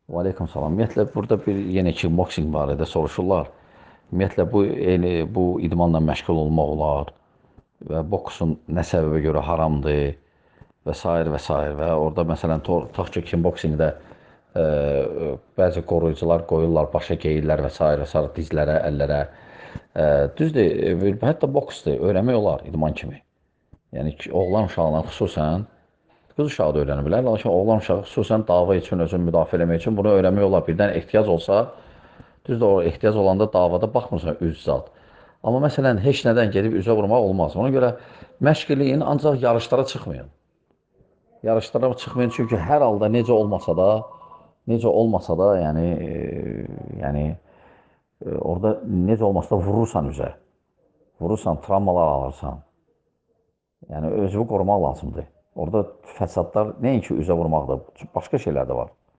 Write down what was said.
Aleyküm salam. Ümumiyyətlə, burada bir yenə kickboxing barədə soruşurlar. Ümumiyyətlə, bu idmanla məşğul olmaq olar və boksun nə səbəbə görə haramdır və s. və s. və orada məsələn, tutaq ki, kickboxingdə bəzi qoruyucular qoyurlar, başa geyirlər və s. dizlərə, əllərə. Düzdür, hətta boksdur, öyrənmək olar idman kimi. Yəni ki, oğlan uşağına xüsusən, qız uşağı da öyrənə bilər, lakin oğlan uşağı xüsusən dava üçün, özünü müdafiə eləmək üçün bunu öyrənmək olar. Birdən ehtiyac olsa, düzdür, o ehtiyac olanda davada baxmırsan üz zat. Amma məsələn, heç nədən gedib üzə vurmaq olmaz. Ona görə məşq eləyin, ancaq yarışlara çıxmayın. Yarışlara çıxmayın, çünki hər halda necə olmasa da, orada necə olmasa da vurursan üzə. Vurursan, travmalar alırsan. Yəni özünü qorumaq lazımdır. Orada fəsadlar nəinki üzə vurmaqda, başqa şeylər də var.